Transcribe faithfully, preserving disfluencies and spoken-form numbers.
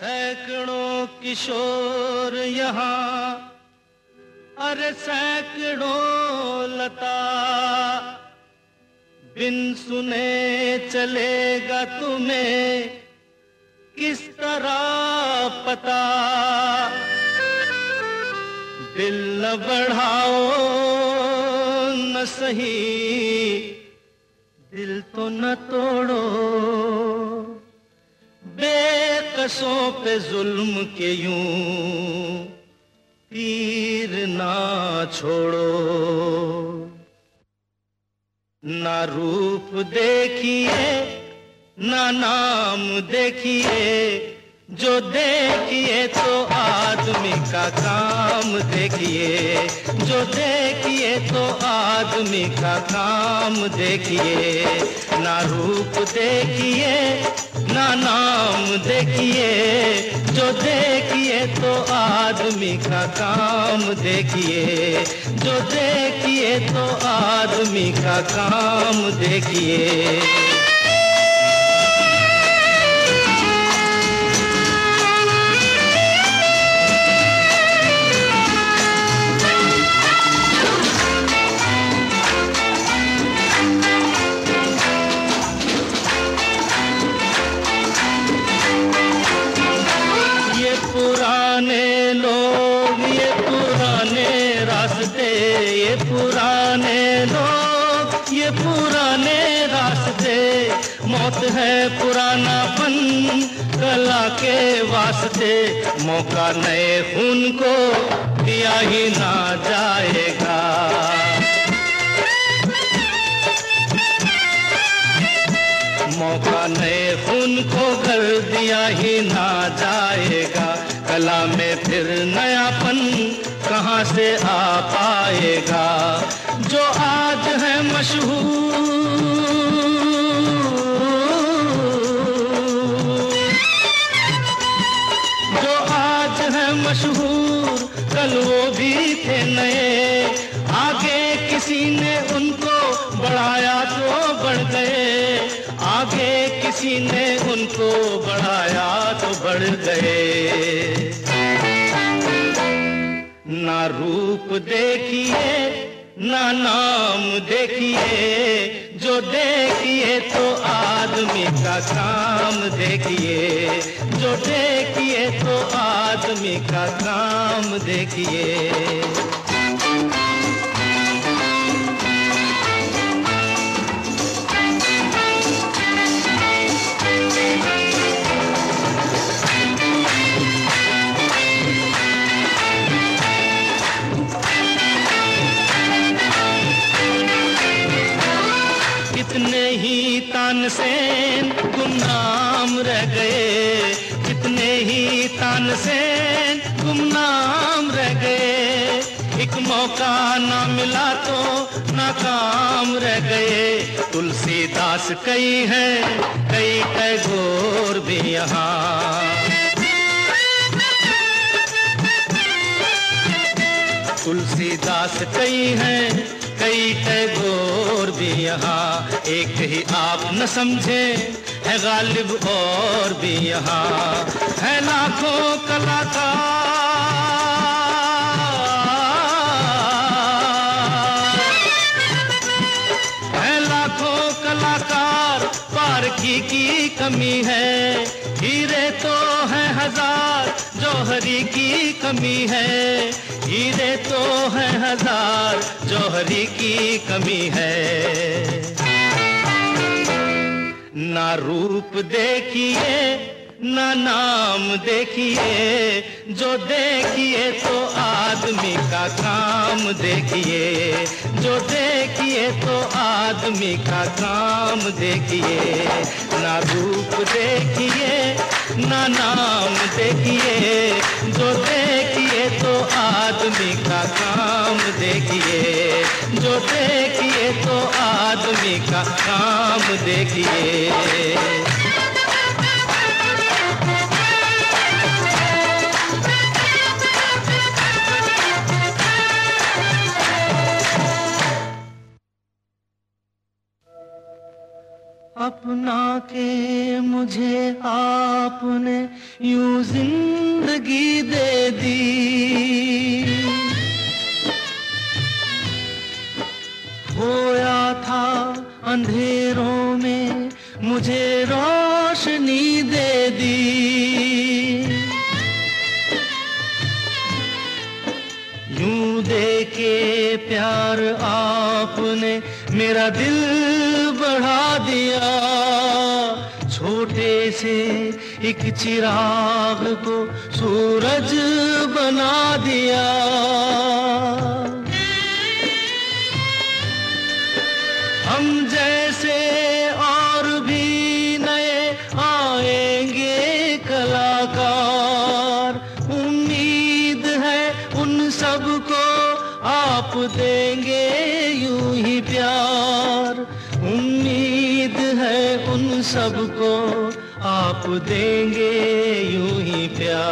सैकड़ों किशोर यहाँ, अरे सैकड़ों लता, बिन सुने चलेगा तुम्हें किस तरह पता। दिल न बढ़ाओ न सही, दिल तो न तोड़ो, बेकसों पे जुल्म के यूं तीर ना छोड़ो। ना रूप देखिए ना नाम देखिए, जो देखिए तो आदमी का काम देखिए, जो देखिए तो आदमी का काम देखिए। ना रूप देखिए ना नाम देखिए, जो देखिए तो आदमी का काम देखिए, जो देखिए तो आदमी का काम देखिए। पुराने लोग ये पुराने रास्ते, ये पुराने लोग ये पुराने रास्ते, मौत है पुरानापन कला के वास्ते। मौका नए खून को दिया ही ना जाएगा, मौका नए खून को कर दिया ही ना जाएगा। कला में फिर नयापन कहाँ से आ पाएगा। जो आज है मशहूर, जो आज है मशहूर, कल वो भी थे नए। आगे किसी ने उनको बढ़ाया तो बढ़ गए, आगे किसी ने उनको बढ़ाया तो बढ़ गए। ना रूप देखिए ना नाम देखिए, जो देखिए तो आदमी का काम देखिए, जो देखिए तो आदमी का काम देखिए। कितने ही तानसेन गुमनाम रह गए, कितने ही तानसेन गुमनाम रह गए। एक मौका ना मिला तो नाकाम रह गए। तुलसीदास कई हैं कई टैगोर भी यहाँ, तुलसीदास कई हैं कई टैगोर भी यहाँ। एक ही आप न समझे है गालिब और भी यहाँ। है लाखों कलाकार, है लाखों कलाकार, पारखी की कमी है। हीरे तो है हजार, जौहरी की कमी है। हीरे तो है हजार, जौहरी की कमी है। ना रूप देखिए ना नाम देखिए, जो देखिए तो आदमी का काम देखिए, जो देखिए तो आदमी का काम देखिए। ना रूप देखिए ना नाम देखिए, जो देखिए तो आदमी का काम देखिए, जो देखिए तो आदमी का काम देखिए। अपना के मुझे मुझे आपने यूं जिंदगी दे दी। खोया था अंधेरों में मुझे रोशनी दे दी। यूं दे के प्यार आपने मेरा दिल बढ़ा दिया। छोटे से एक चिराग को सूरज बना दिया। हम जैसे और भी नए आएंगे कलाकार। उम्मीद है उन सबको आप देंगे यूं ही प्यार। उम्मीद है उन सबको आप देंगे यूं ही प्यार।